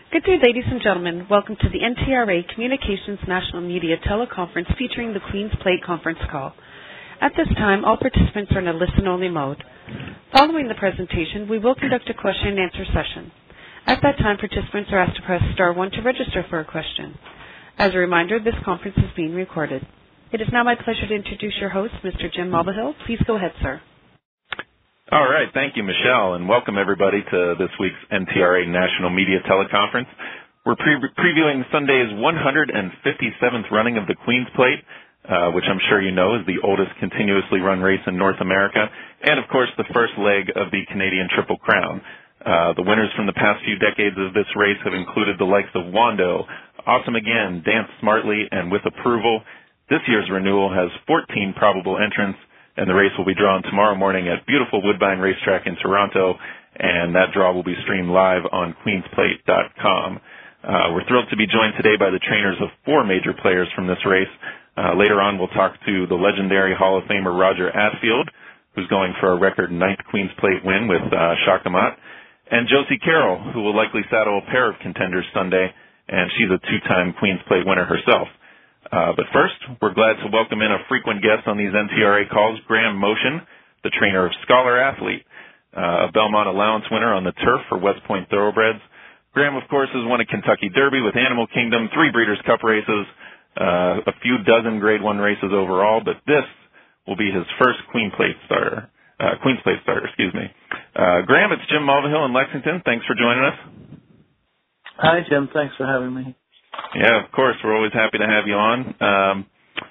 Good day, ladies and gentlemen. Welcome to the NTRA Communications National Media Teleconference featuring the Queen's Plate conference call. At this time, all participants are in a listen-only mode. Following the presentation, we will conduct a question-and-answer session. At that time, participants are asked to press star 1 to register for a question. As a reminder, this conference is being recorded. It is now my pleasure to introduce your host, Mr. Jim Mulvihill. Please go ahead, sir. All right. Thank you, Michelle, and welcome everybody to this week's NTRA National Media Teleconference. We're previewing Sunday's 157th running of the Queen's Plate, which I'm sure you know is the oldest continuously run race in North America, and, of course, the first leg of the Canadian Triple Crown. The winners from the past few decades of this race have included the likes of Wando, Awesome Again, Dance Smartly, and With Approval. This year's renewal has 14 probable entrants, and the race will be drawn tomorrow morning at beautiful Woodbine Racetrack in Toronto, and that draw will be streamed live on queensplate.com. We're thrilled to be joined today by the trainers of 4 major players from this race. Later on, we'll talk to the legendary Hall of Famer Roger Asfield, who's going for a record 9th Queen's Plate win with Shakamat, and Josie Carroll, who will likely saddle a pair of contenders Sunday, and she's a 2-time Queen's Plate winner herself. But first, we're glad to welcome in a frequent guest on these NTRA calls, Graham Motion, the trainer of Scholar Athlete, a Belmont allowance winner on the turf for West Point Thoroughbreds. Graham, of course, has won a Kentucky Derby with Animal Kingdom, 3 Breeders' Cup races, a few dozen Grade 1 races overall, but this will be his first Queen's Plate starter. Graham, it's Jim Mulvihill in Lexington. Thanks for joining us. Hi, Jim. Thanks for having me. Yeah, of course. We're always happy to have you on.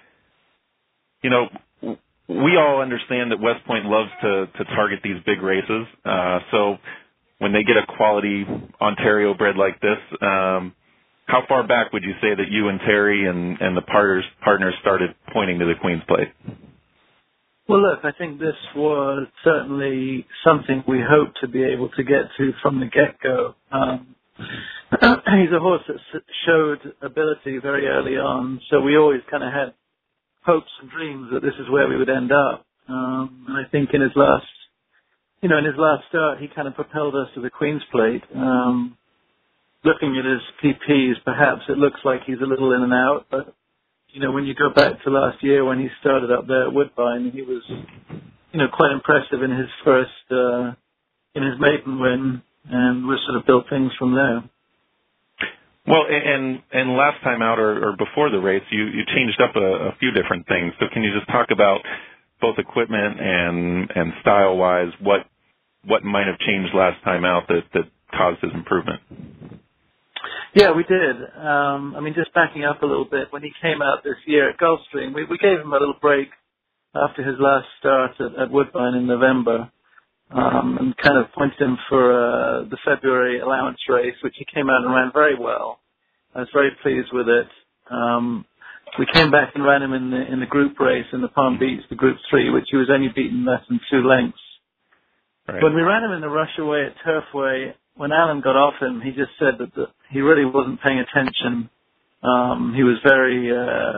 We all understand that West Point loves to target these big races. So when they get a quality Ontario bred like this, how far back would you say that you and Terry and the partners started pointing to the Queen's Plate? Well, look, I think this was certainly something we hoped to be able to get to from the get-go. He's a horse that showed ability very early on, so we always kind of had hopes and dreams that this is where we would end up. And I think in his last start, he kind of propelled us to the Queen's Plate. Looking at his PPs, perhaps it looks like he's a little in and out, but when you go back to last year when he started up there at Woodbine, he was, quite impressive in his first, in his maiden win, and we sort of built things from there. Well, and last time out or before the race, you changed up a few different things. So can you just talk about both equipment and style-wise, what might have changed last time out that caused his improvement? Yeah, we did. Just backing up a little bit, when he came out this year at Gulfstream, we gave him a little break after his last start at Woodbine in November. And kind of pointed him for the February allowance race, which he came out and ran very well. I was very pleased with it. We came back and ran him in the group race in the Palm Beach, the Group 3, which he was only beaten less than 2 lengths. Right. When we ran him in the Rushaway at Turfway, when Alan got off him, he just said that he really wasn't paying attention. He was very,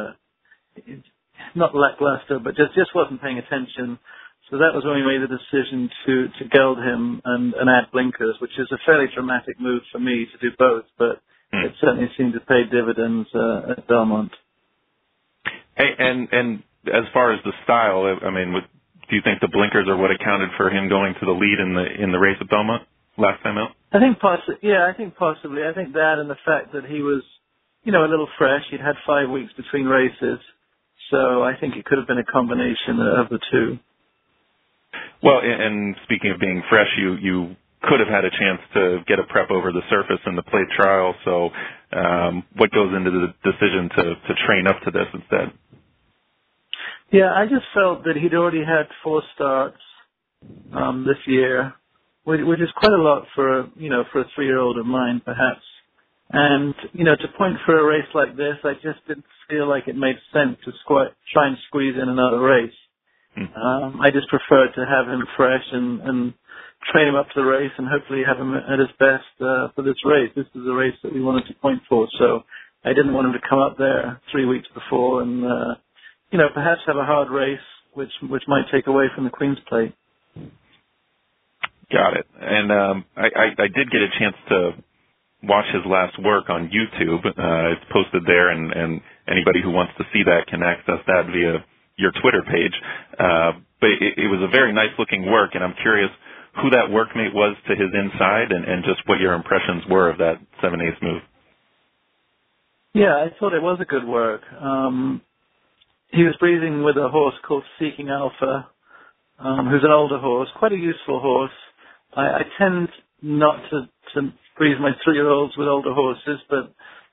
not lackluster, but just wasn't paying attention. So that was when we made the decision to geld him and add blinkers, which is a fairly dramatic move for me to do both, but it certainly seemed to pay dividends at Belmont. Hey, and as far as the style, do you think the blinkers are what accounted for him going to the lead in the race at Belmont last time out? I think possibly. I think that and the fact that he was, a little fresh. He'd had 5 weeks between races, so I think it could have been a combination of the two. Well, and speaking of being fresh, you could have had a chance to get a prep over the surface in the plate trial. So what goes into the decision to train up to this instead? Yeah, I just felt that he'd already had 4 starts this year, which is quite a lot for a 3-year-old of mine, perhaps. And, to point for a race like this, I just didn't feel like it made sense to try and squeeze in another race. I just preferred to have him fresh and train him up to the race and hopefully have him at his best for this race. This is a race that we wanted to point for, so I didn't want him to come up there 3 weeks before and, perhaps have a hard race, which might take away from the Queen's Plate. Got it. And I did get a chance to watch his last work on YouTube. It's posted there, and anybody who wants to see that can access that via your Twitter page. But it was a very nice-looking work, and I'm curious who that workmate was to his inside and just what your impressions were of that 7/8 move. Yeah, I thought it was a good work. He was breathing with a horse called Seeking Alpha, who's an older horse, quite a useful horse. I tend not to breathe my 3-year-olds with older horses, but,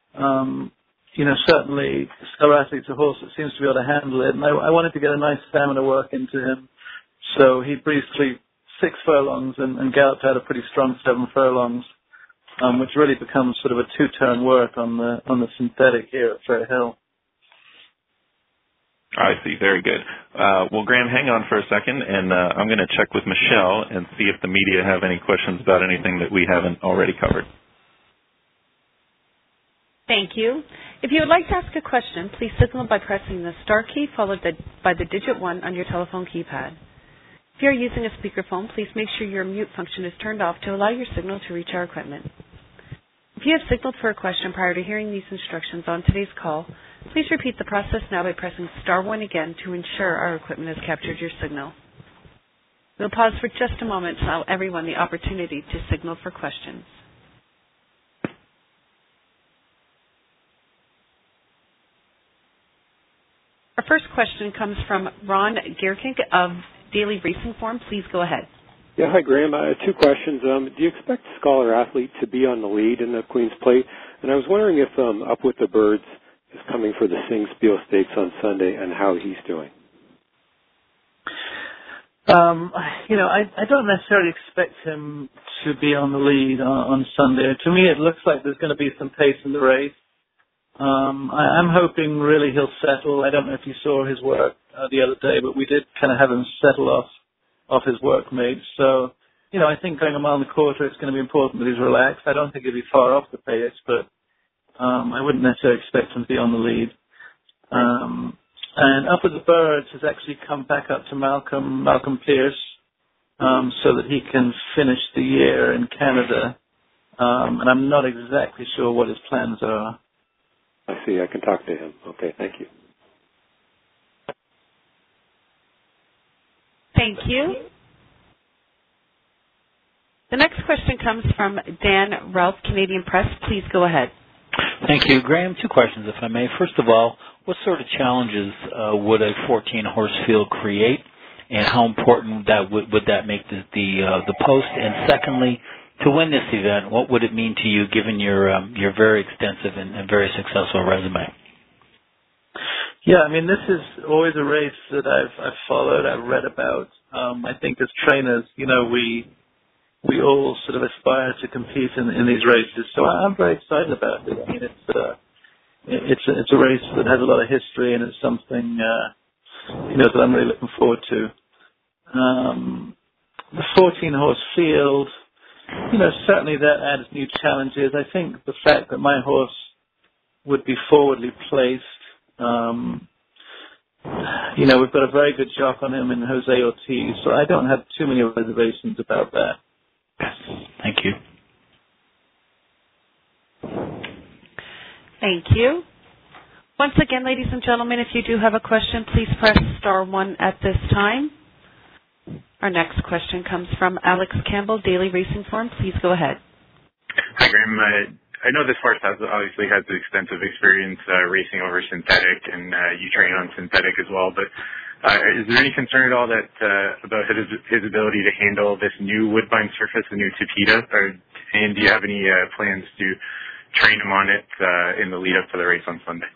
certainly Star Athlete's a horse that seems to be able to handle it, and I wanted to get a nice stamina work into him. So he breathed 6 furlongs and galloped out a pretty strong 7 furlongs, which really becomes sort of a 2-turn work on the synthetic here at Fair Hill. I see. Very good. Well, Graham, hang on for a second, and I'm going to check with Michelle and see if the media have any questions about anything that we haven't already covered. Thank you. If you would like to ask a question, please signal by pressing the star key followed by the digit 1 on your telephone keypad. If you are using a speakerphone, please make sure your mute function is turned off to allow your signal to reach our equipment. If you have signaled for a question prior to hearing these instructions on today's call, please repeat the process now by pressing star 1 again to ensure our equipment has captured your signal. We'll pause for just a moment to allow everyone the opportunity to signal for questions. Our first question comes from Ron Gierkink of Daily Racing Form. Please go ahead. Yeah, hi, Graham. 2 questions. Do you expect Scholar Athlete to be on the lead in the Queen's Plate? And I was wondering if Up With the Birds is coming for the Sing Spiel Stakes on Sunday and how he's doing. I don't necessarily expect him to be on the lead on Sunday. To me, it looks like there's going to be some pace in the race. I'm hoping really he'll settle. I don't know if you saw his work the other day, but we did kind of have him settle off his workmates. So, I think going a mile and a quarter, it's going to be important that he's relaxed. I don't think he'll be far off the pace, but I wouldn't necessarily expect him to be on the lead. And Up With the Birds has actually come back up to Malcolm Pierce, so that he can finish the year in Canada. And I'm not exactly sure what his plans are. I see. I can talk to him. Okay, thank you. Thank you. The next question comes from Dan Ralph, Canadian Press. Please go ahead. Thank you. Graham, 2 questions, if I may. First of all, what sort of challenges would a 14-horse field create, and how important would that make the post? And secondly, to win this event, what would it mean to you, given your very extensive and very successful resume? Yeah, this is always a race that I've followed, I've read about. I think as trainers, we all sort of aspire to compete in these races, so I'm very excited about it. It's a race that has a lot of history, and it's something that I'm really looking forward to. The 14-horse field, certainly that adds new challenges. I think the fact that my horse would be forwardly placed, we've got a very good jock on him in Jose Ortiz, so I don't have too many reservations about that. Thank you. Thank you. Once again, ladies and gentlemen, if you do have a question, please press star 1 at this time. Our next question comes from Alex Campbell, Daily Racing Form. Please go ahead. Hi, Graham. I know this horse obviously has extensive experience racing over synthetic, and you train on synthetic as well, but is there any concern at all about his ability to handle this new Woodbine surface, the new Tapeta? And do you have any plans to train him on it in the lead up to the race on Sunday?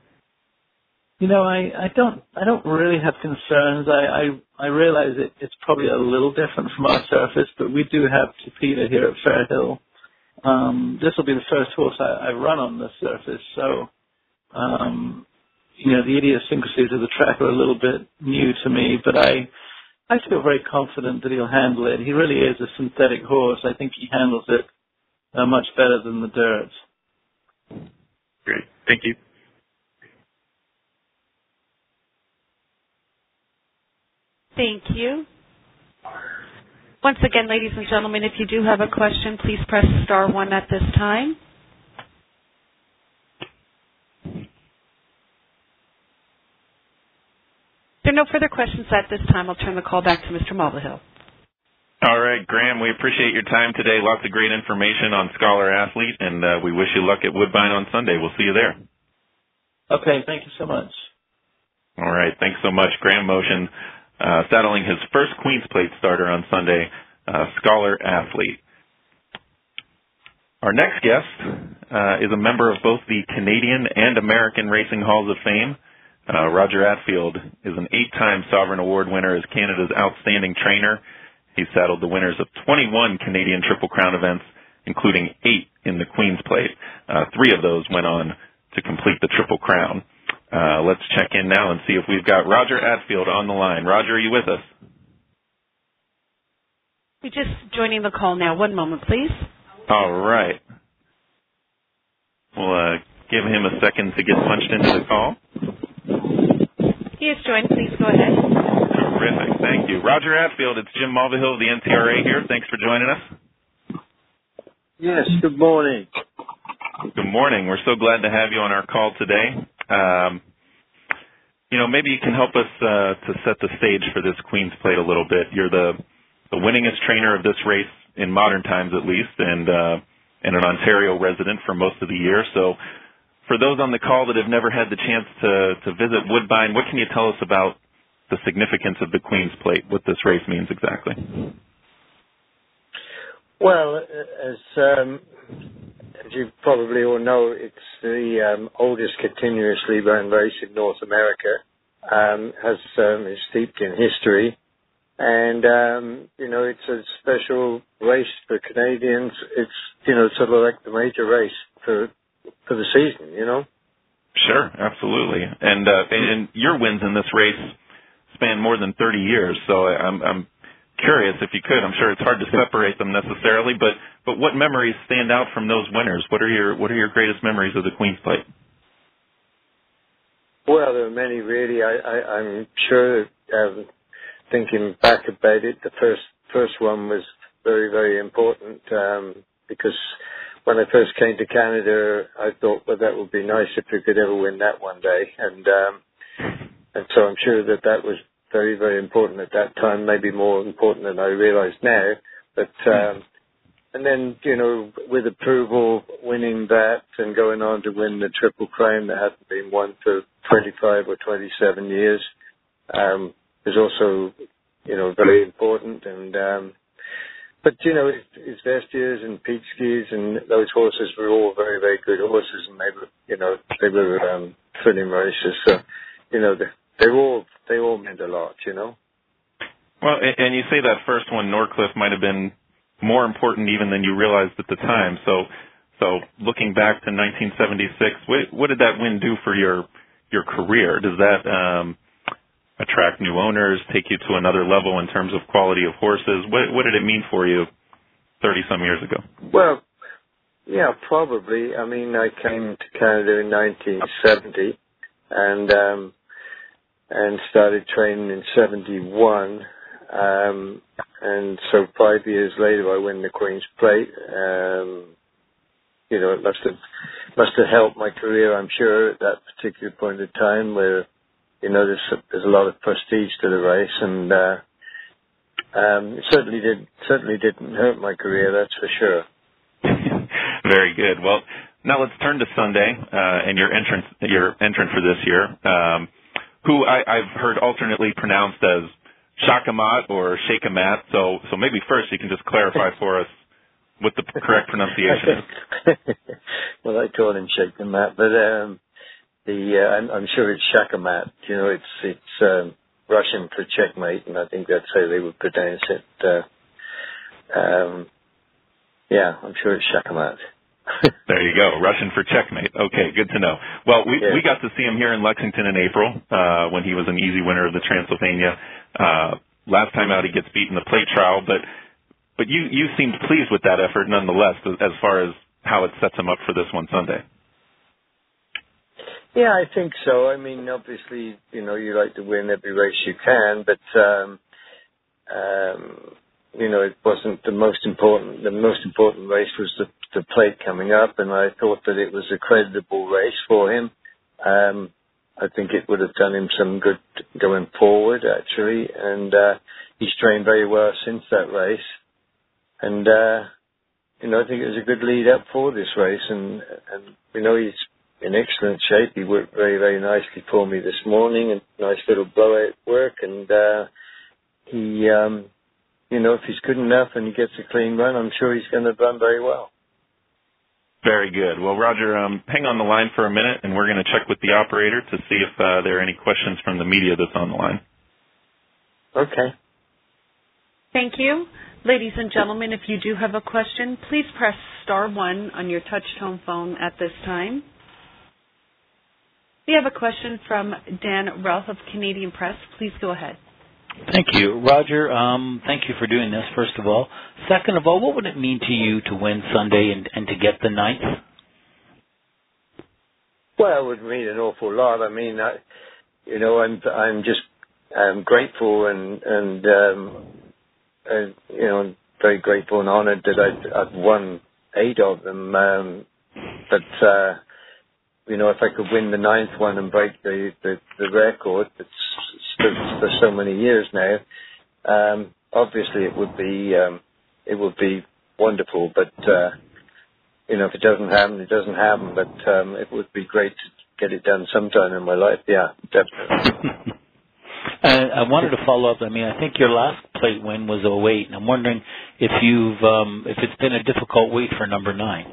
I don't really have concerns. I realize it's probably a little different from our surface, but we do have Tapeta here at Fair Hill. This will be the first horse I run on this surface, so the idiosyncrasies of the track are a little bit new to me, but I feel very confident that he'll handle it. He really is a synthetic horse. I think he handles it much better than the dirt. Great. Thank you. Thank you. Once again, ladies and gentlemen, if you do have a question, please press star 1 at this time. If there are no further questions at this time, I'll turn the call back to Mr. Mulvihill. All right, Graham, we appreciate your time today. Lots of great information on Scholar Athlete, and we wish you luck at Woodbine on Sunday. We'll see you there. Okay, thank you so much. All right, thanks so much. Graham Motion, saddling his first Queen's Plate starter on Sunday, Scholar Athlete. Our next guest is a member of both the Canadian and American Racing Halls of Fame. Roger Attfield is an 8-time Sovereign Award winner as Canada's outstanding trainer. He saddled the winners of 21 Canadian Triple Crown events, including 8 in the Queen's Plate. 3 of those went on to complete the Triple Crown. Let's check in now and see if we've got Roger Attfield on the line. Roger, are you with us? We're just joining the call now. One moment, please. All right. We'll give him a second to get punched into the call. He is joined. Please go ahead. Terrific. Thank you. Roger Attfield, it's Jim Mulvihill of the NTRA here. Thanks for joining us. Yes, good morning. Good morning. We're so glad to have you on our call today. Maybe you can help us to set the stage for this Queen's Plate a little bit. You're the winningest trainer of this race in modern times, at least, and an Ontario resident for most of the year. So for those on the call that have never had the chance to visit Woodbine, what can you tell us about the significance of the Queen's Plate, what this race means exactly? Well, as you probably all know, it's the oldest continuously run race in North America. Is steeped in history, and it's a special race for Canadians. It's sort of like the major race for the season. Sure, absolutely. And your wins in this race span more than 30 years, so I'm curious if you could. I'm sure it's hard to separate them necessarily, but what memories stand out from those winners? What are your greatest memories of the Queen's Plate? Well, there are many, really. I'm sure, thinking back about it, the first one was very, very important because when I first came to Canada, I thought, well, that would be nice if we could ever win that one day. And so I'm sure that was very, very important at that time, maybe more important than I realize now. But and then, with approval, winning that and going on to win the Triple Crown that hadn't been won for 25 or 27 years is also, very important. And but his Vestiers and Peachskis and those horses were all very, very good horses, and they were thrilling races. So, they all meant a lot, Well, and you say that first one, Norcliffe, might have been more important even than you realized at the time. So looking back to 1976, what did that win do for your career? Does that attract new owners, take you to another level in terms of quality of horses? What did it mean for you 30-some years ago? Well, yeah, probably. I mean, I came to Canada in 1970 and started training in 71. And so 5 years later, I win the Queen's Plate. It must have helped my career, I'm sure, at that particular point in time where, there's a lot of prestige to the race, and it certainly didn't hurt my career, that's for sure. Very good. Well, now let's turn to Sunday and your entrant for this year, who I've heard alternately pronounced as Shakamat or Shakamat. So maybe first you can just clarify for us what the correct pronunciation is. Well, I call him Shakamat, but I'm sure it's Shakamat. It's Russian for checkmate, and I think that's how they would pronounce it. I'm sure it's Shakamat. There you go, Russian for checkmate. Okay, good to know. Well, we got to see him here in Lexington in April when he was an easy winner of the Transylvania. Last time out, he gets beat in the plate trial, but you seemed pleased with that effort nonetheless, as far as how it sets him up for this one Sunday. Yeah, I think so. I mean, obviously, you like to win every race you can, but it wasn't the most important. The most important race was the plate coming up, and I thought that it was a creditable race for him. I think it would have done him some good going forward, actually, and he's trained very well since that race. And I think it was a good lead up for this race, and he's in excellent shape. He worked very, very nicely for me this morning, and nice little blowout work, and he, if he's good enough and he gets a clean run, I'm sure he's going to run very well. Very good. Well, Roger, hang on the line for a minute, and we're going to check with the operator to see if there are any questions from the media that's on the line. Okay. Thank you. Ladies and gentlemen, if you do have a question, please press star 1 on your touch-tone phone at this time. We have a question from Dan Ralph of Canadian Press. Please go ahead. Thank you. Roger, thank you for doing this, first of all. Second of all, what would it mean to you to win Sunday and to get the 9th? Well, it would mean an awful lot. I mean, I'm just grateful and very grateful and honoured that I've won 8 of them. But if I could win the 9th one and break the record that's stood for so many years now, obviously it would be wonderful. But if it doesn't happen, it doesn't happen. But it would be great to get it done sometime in my life. Yeah, definitely. And I wanted to follow up. I mean, I think your last plate win was 08, and I'm wondering if it's been a difficult week for number 9.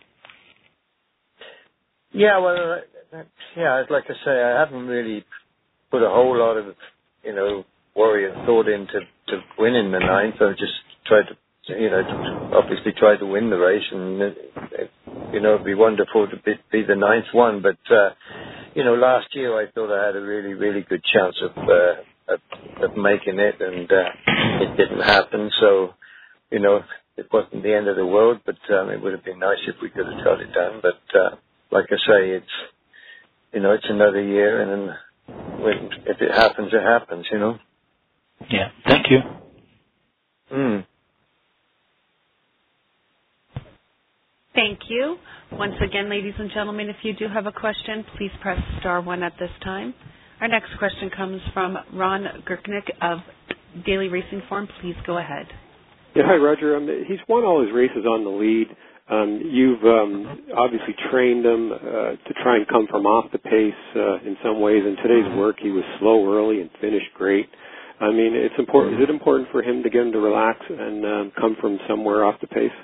Yeah, well, like I say, I haven't really put a whole lot of, worry and thought into winning the 9th. I've just tried to, obviously try to win the race, and, it'd be wonderful to be the 9th one. But, last year I thought I had a really, really good chance of making it, and it didn't happen. So, it wasn't the end of the world, but it would have been nice if we could have got it done. But, like I say, it's another year, and then if it happens, it happens, Yeah, thank you. Thank you. Once again, ladies and gentlemen, if you do have a question, please press star 1 at this time. Our next question comes from Ron Gurknick of Daily Racing Form. Please go ahead. Yeah, hi, Roger. He's won all his races on the lead. You've obviously trained him to try and come from off the pace in some ways. In today's work, he was slow early and finished great. I mean, it's important. Is it important for him to get him to relax and come from somewhere off the pace?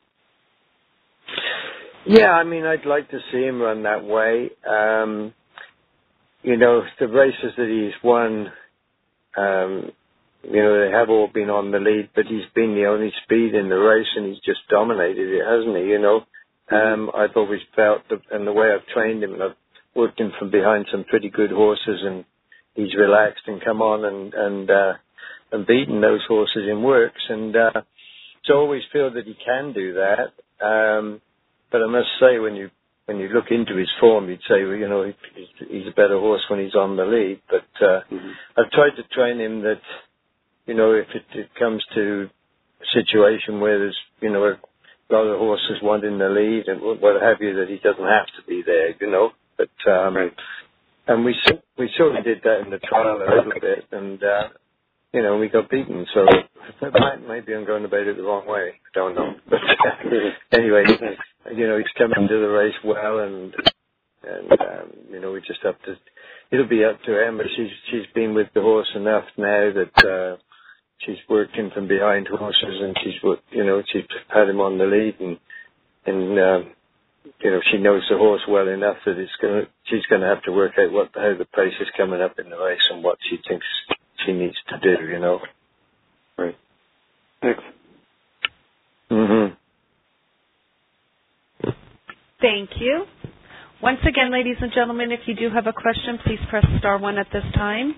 Yeah, I mean, I'd like to see him run that way. The races that he's won, they have all been on the lead, but he's been the only speed in the race, and he's just dominated it, hasn't he? I've always felt that, and the way I've trained him, and I've worked him from behind some pretty good horses, and he's relaxed and come on and beaten those horses in works, and so I always feel that he can do that. But I must say, when you look into his form, you'd say, he's a better horse when he's on the lead. But I've tried to train him that, if it comes to a situation where there's, a lot of horses wanting the lead and what have you, that he doesn't have to be there, But right. And we sort of did that in the trial a little bit, and we got beaten. So maybe I'm going about it the wrong way. I don't know. But anyway, he's come into the race well, and we just have to. It'll be up to Emma. She's been with the horse enough now that she's worked him from behind horses, and she's had him on the lead, and she knows the horse well enough that she's going to have to work out how the pace is coming up in the race and what she thinks she needs to do, Right. Thanks. Thank you. Once again, ladies and gentlemen, if you do have a question, please press star 1 at this time.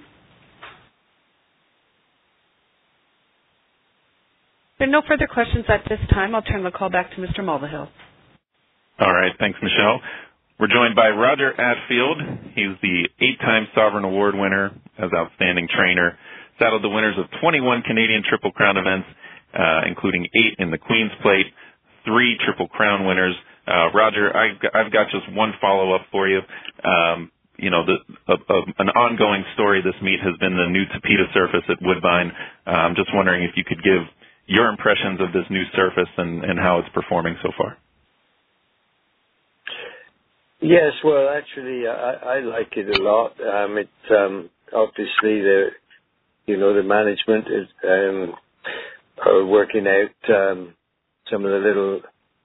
If there are no further questions at this time, I'll turn the call back to Mr. Mulvihill. All right. Thanks, Michelle. We're joined by Roger Attfield. He's the 8-time Sovereign Award winner as Outstanding Trainer, saddled the winners of 21 Canadian Triple Crown events, including 8 in the Queen's Plate, 3 Triple Crown winners. Roger, I've got just one follow-up for you. An ongoing story this meet has been the new Tapeta surface at Woodbine. I'm just wondering if you could give your impressions of this new surface and how it's performing so far. Yes, well, actually, I like it a lot. Obviously the management is are working out some of the little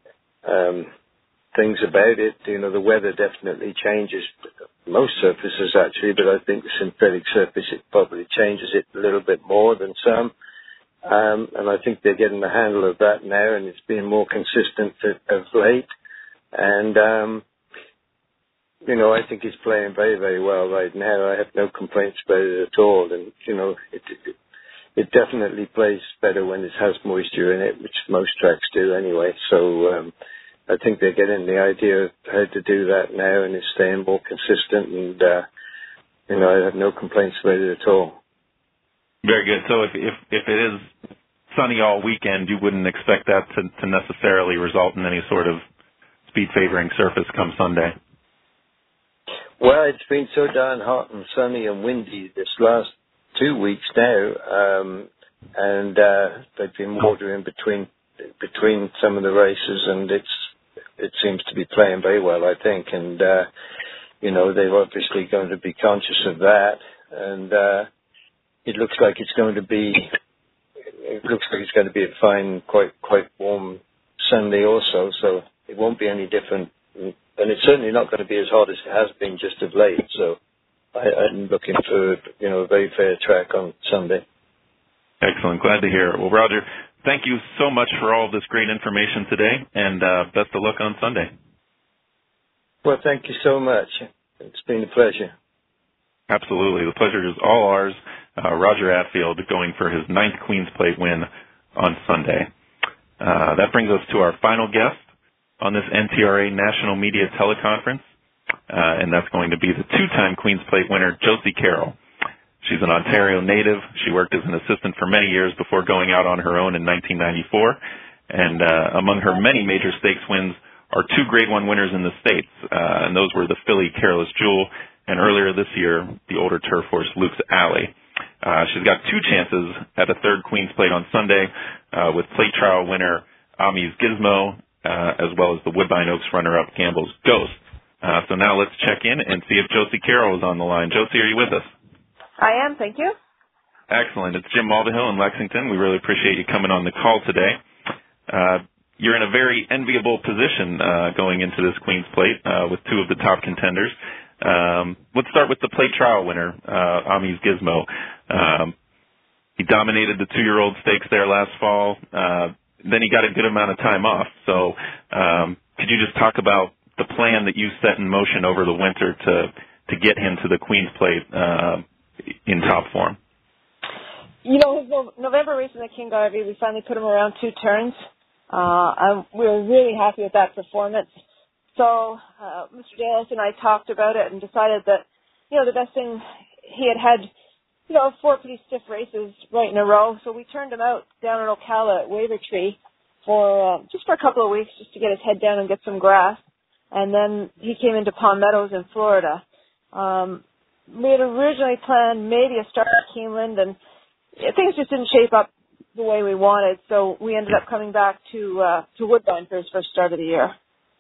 things about it. The weather definitely changes most surfaces actually, but I think the synthetic surface, it probably changes it a little bit more than some. And I think they're getting the handle of that now, and it's being more consistent of late. And I think he's playing very, very well right now. I have no complaints about it at all. And, it definitely plays better when it has moisture in it, which most tracks do anyway. So I think they're getting the idea of how to do that now, and it's staying more consistent. And, I have no complaints about it at all. Very good. So if it is sunny all weekend, you wouldn't expect that to necessarily result in any sort of speed-favoring surface come Sunday? Well, it's been so darn hot and sunny and windy this last 2 weeks now, and they've been watering between some of the races, and it seems to be playing very well, I think. And they're obviously going to be conscious of that, and it looks like it's going to be a fine, quite warm Sunday also. So it won't be any different. And it's certainly not going to be as hot as it has been just of late. So I'm looking for, a very fair track on Sunday. Excellent. Glad to hear it. Well, Roger, thank you so much for all of this great information today, and best of luck on Sunday. Well, thank you so much. It's been a pleasure. Absolutely. The pleasure is all ours. Roger Attfield going for his 9th Queen's Plate win on Sunday. That brings us to our final guest on this NTRA National Media Teleconference, and that's going to be the 2-time Queen's Plate winner, Josie Carroll. She's an Ontario native. She worked as an assistant for many years before going out on her own in 1994, and among her many major stakes wins are 2 Grade 1 winners in the States, and those were the filly Careless Jewel, and earlier this year, the older turf horse Luke's Alley. She's got 2 chances at a 3rd Queen's Plate on Sunday with plate trial winner Ami's Gizmo, as well as the Woodbine Oaks runner-up Gamble's Ghost. So now let's check in and see if Josie Carroll is on the line. Josie, are you with us? I am, thank you. Excellent. It's Jim Mulvihill in Lexington. We really appreciate you coming on the call today. You're in a very enviable position going into this Queen's Plate with 2 of the top contenders. Let's start with the plate trial winner, Ami's Gizmo. He dominated the 2-year-old stakes there last fall. Then he got a good amount of time off. So could you just talk about the plan that you set in motion over the winter to get him to the Queen's Plate in top form? His November race in the King Garvey, we finally put him around 2 turns. We were really happy with that performance. So Mr. Dales and I talked about it and decided that, the best thing, he had 4 pretty stiff races right in a row. So we turned him out down in Ocala at Wavertree for just for a couple of weeks just to get his head down and get some grass. And then he came into Palm Meadows in Florida. We had originally planned maybe a start at Keeneland, and things just didn't shape up the way we wanted. So we ended up coming back to Woodbine for his first start of the year.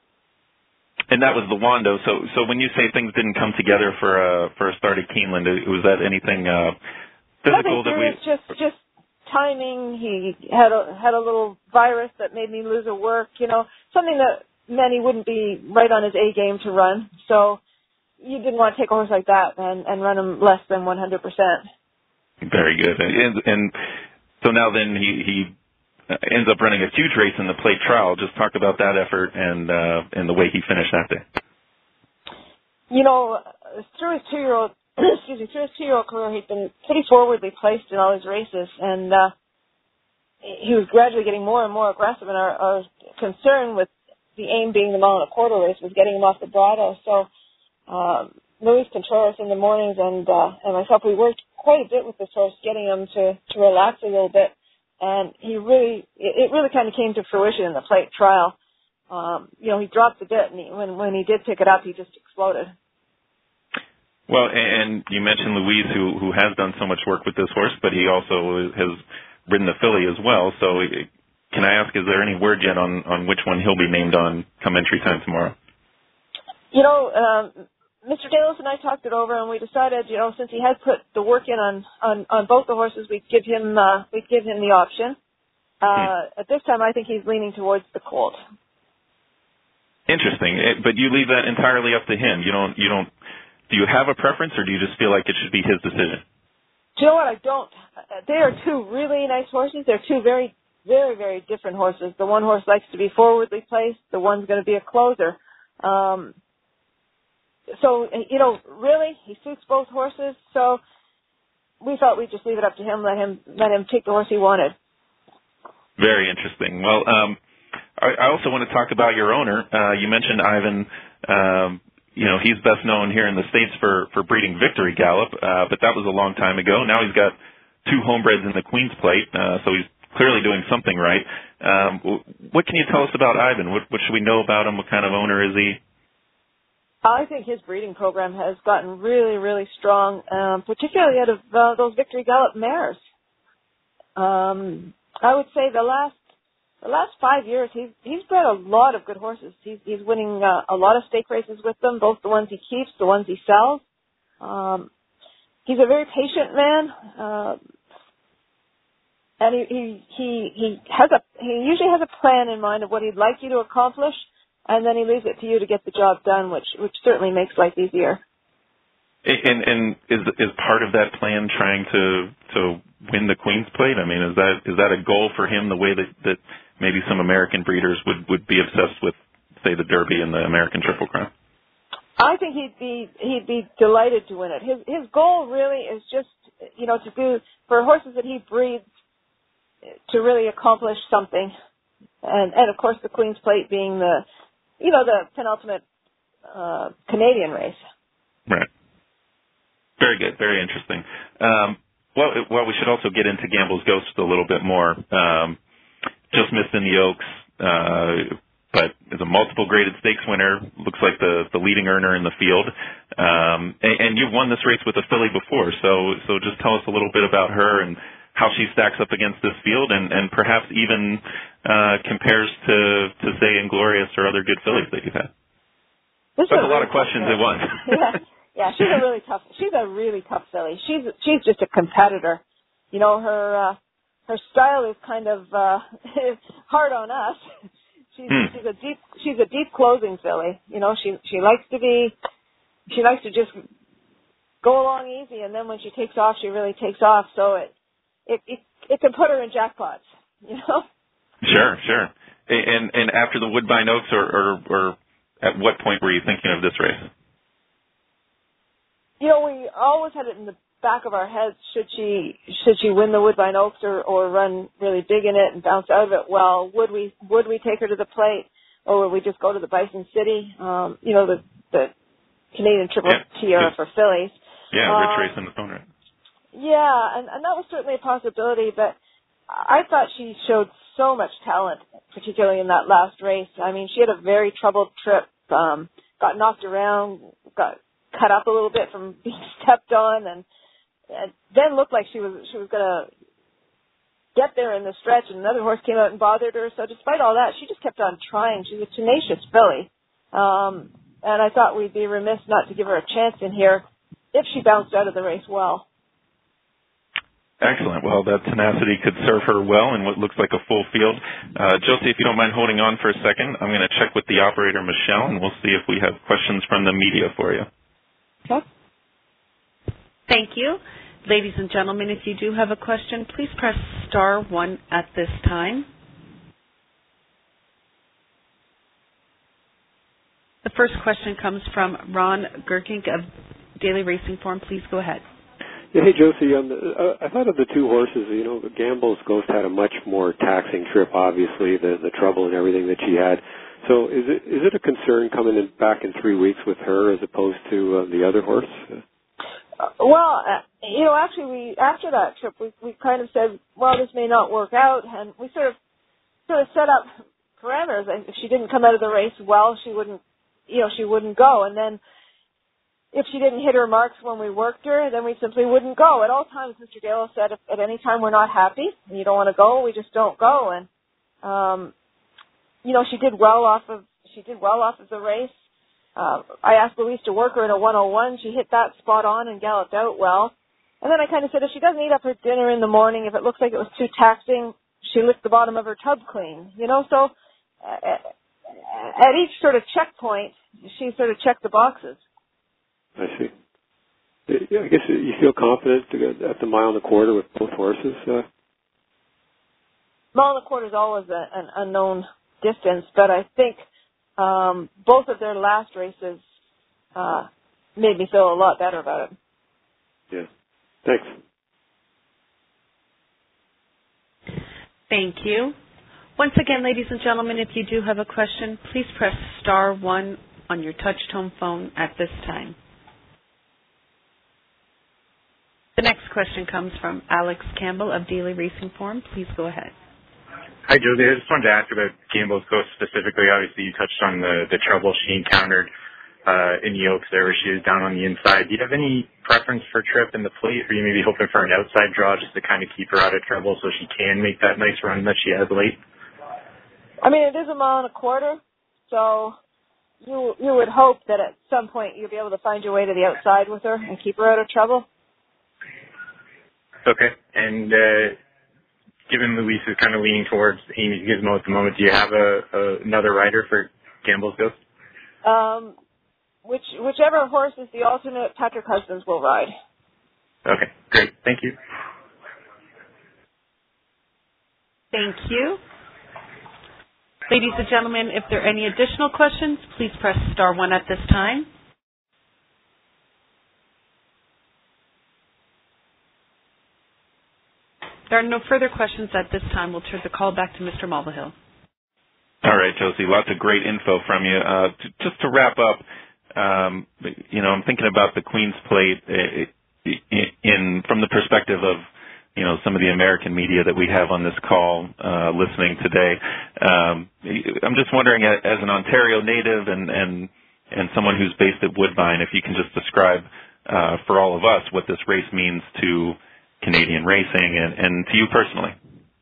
And that was the Wando. So when you say things didn't come together for a start at Keeneland, was that anything physical that we? Just timing. He had a little virus that made me lose a work. Something that meant he wouldn't be right on his A game to run. So you didn't want to take a horse like that and run him less than 100%. Very good. And so now then he ends up running a huge race in the plate trial. Just talk about that effort and the way he finished that day. Through his 2-year-old career, he'd been pretty forwardly placed in all his races, and he was gradually getting more and more aggressive. And our concern with the aim being the mile and a quarter race was getting him off the bridle. So Luis Contreras in the mornings and myself, we worked quite a bit with this horse, getting him to relax a little bit. and it really kind of came to fruition in the plate trial. He dropped a bit, and when he did pick it up, he just exploded. Well, and you mentioned Luis, who has done so much work with this horse, but he also has ridden the filly as well. So can I ask, is there any word yet on which one he'll be named on come entry time tomorrow? Mr. Delos and I talked it over, and we decided, since he had put the work in on both the horses, we'd give him the option. At this time, I think he's leaning towards the colt. Interesting, but you leave that entirely up to him. You don't. Do you have a preference, or do you just feel like it should be his decision? Do you know what? I don't. They are two really nice horses. They're two very, very, very different horses. The one horse likes to be forwardly placed. The one's going to be a closer. So, really, he suits both horses. So we thought we'd just leave it up to him, let him take the horse he wanted. Very interesting. Well, I also want to talk about your owner. You mentioned Ivan. He's best known here in the States for breeding Victory Gallop, but that was a long time ago. Now he's got 2 homebreds in the Queen's Plate, so he's clearly doing something right. What can you tell us about Ivan? What should we know about him? What kind of owner is he? I think his breeding program has gotten really, really strong, particularly out of those Victory Gallop mares. I would say the last 5 years, he's bred a lot of good horses. He's winning a lot of stake races with them, both the ones he keeps, the ones he sells. He's a very patient man, and he usually has a plan in mind of what he'd like you to accomplish, and then he leaves it to you to get the job done, which certainly makes life easier. And is part of that plan trying to win the Queen's Plate? I mean, is that a goal for him, the way that maybe some American breeders would be obsessed with, say, the Derby and the American Triple Crown? I think he'd be delighted to win it. His goal really is just, to do, for horses that he breeds, to really accomplish something. And of course the Queen's Plate being the penultimate Canadian race. Right. Very good. Very interesting. Well, we should also get into Gamble's Ghost a little bit more. Just missed in the Oaks, but is a multiple graded stakes winner. Looks like the leading earner in the field. And you've won this race with a filly before, so just tell us a little bit about her and how she stacks up against this field, and perhaps even compares to say Inglorious or other good fillies that you've had. That's a lot of questions at once. Yeah, she's a really tough filly. She's just a competitor. Her style is kind of hard on us. She's a deep closing filly. She likes to just go along easy, and then when she takes off, she really takes off. So it can put her in jackpots. Sure. And after the Woodbine Oaks, or at what point were you thinking of this race? We always had it in the back of our heads, should she win the Woodbine Oaks or run really big in it and bounce out of it, well, would we take her to the plate, or would we just go to the Bison City, the Canadian Triple Tiara for fillies. Yeah, rich race in its own right. Yeah, and that was certainly a possibility, but I thought she showed so much talent, particularly in that last race. I mean, she had a very troubled trip, got knocked around, got cut up a little bit from being stepped on, and then looked like she was going to get there in the stretch, and another horse came out and bothered her. So despite all that, she just kept on trying. She's a tenacious filly. And I thought we'd be remiss not to give her a chance in here if she bounced out of the race well. Excellent. Well, that tenacity could serve her well in what looks like a full field. Josie, if you don't mind holding on for a second, I'm going to check with the operator, Michelle, and we'll see if we have questions from the media for you. Okay. Thank you. Ladies and gentlemen, if you do have a question, please press star 1 at this time. The first question comes from Ron Gerking of Daily Racing Form. Please go ahead. Yeah, hey, Josie, I thought of the two horses, Gamble's Ghost had a much more taxing trip, obviously, the trouble and everything that she had. So is it a concern coming back in 3 weeks with her as opposed to the other horse? Actually, after that trip, we kind of said, well, this may not work out, and we sort of set up parameters. If she didn't come out of the race well, she wouldn't go. And then if she didn't hit her marks when we worked her, then we simply wouldn't go. At all times, Mr. Dale said, if at any time we're not happy and you don't want to go, we just don't go. And she did well off of the race. I asked Louise to work her in a 101. She hit that spot on and galloped out well. And then I kind of said, if she doesn't eat up her dinner in the morning, if it looks like it was too taxing, she licked the bottom of her tub clean. So at each sort of checkpoint, she sort of checked the boxes. I see. I guess you feel confident to go at the mile and a quarter with both horses? Mile and a quarter is always an unknown distance, but I think both of their last races made me feel a lot better about it. Yeah. Thanks. Thank you. Once again, ladies and gentlemen, if you do have a question, please press star 1 on your touch-tone phone at this time. The next question comes from Alex Campbell of Daily Racing Form. Please go ahead. Hi, Josie. I just wanted to ask about Campbell's Coast specifically. Obviously, you touched on the trouble she encountered in the Oaks there where she was down on the inside. Do you have any preference for trip in the plate, or are you maybe hoping for an outside draw just to kind of keep her out of trouble so she can make that nice run that she has late? I mean, it is a mile and a quarter, so you would hope that at some point you'll be able to find your way to the outside with her and keep her out of trouble. Okay. And given Louise is kind of leaning towards Amy Gizmo at the moment, do you have another rider for Campbell's Ghost? Whichever horse is the alternate, Patrick Husbands will ride. Okay, great. Thank you. Thank you. Ladies and gentlemen, if there are any additional questions, please press star 1 at this time. There are no further questions at this time. We'll turn the call back to Mr. Mulvihill. All right, Josie, lots of great info from you. Just to wrap up, I'm thinking about the Queen's Plate from the perspective of, some of the American media that we have on this call listening today. I'm just wondering, as an Ontario native and someone who's based at Woodbine, if you can just describe for all of us what this race means to Canadian racing and to you personally.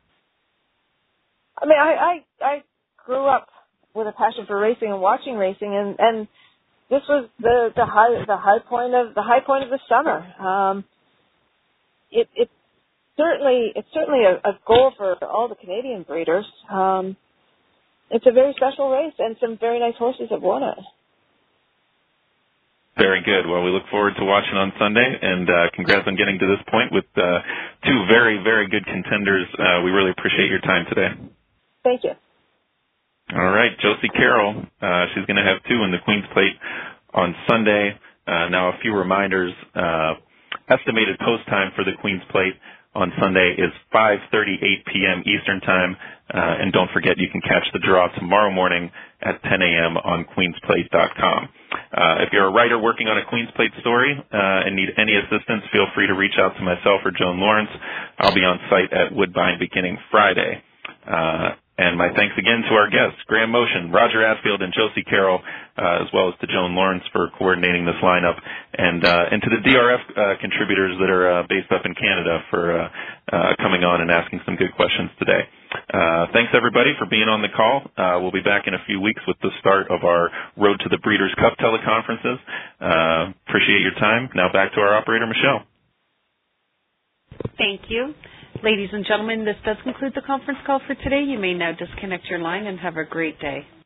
I mean, I grew up with a passion for racing and watching racing, and this was the high point of the summer. It's certainly a goal for all the Canadian breeders. It's a very special race, and some very nice horses have won it. Very good. Well, we look forward to watching on Sunday, and congrats on getting to this point with two very, very good contenders. We really appreciate your time today. Thank you. All right, Josie Carroll. She's going to have 2 in the Queen's Plate on Sunday. Now, a few reminders. Estimated post time for the Queen's Plate on Sunday is 5:38 p.m. Eastern Time. And don't forget, you can catch the draw tomorrow morning at 10 a.m. on queensplate.com. If you're a writer working on a Queen's Plate story and need any assistance, feel free to reach out to myself or Joan Lawrence. I'll be on site at Woodbine beginning Friday. And my thanks again to our guests, Graham Motion, Roger Asfield, and Josie Carroll, as well as to Joan Lawrence for coordinating this lineup, and to the DRF contributors that are based up in Canada for coming on and asking some good questions today. Thanks, everybody, for being on the call. We'll be back in a few weeks with the start of our Road to the Breeders' Cup teleconferences. Appreciate your time. Now back to our operator, Michelle. Thank you. Ladies and gentlemen, this does conclude the conference call for today. You may now disconnect your line and have a great day.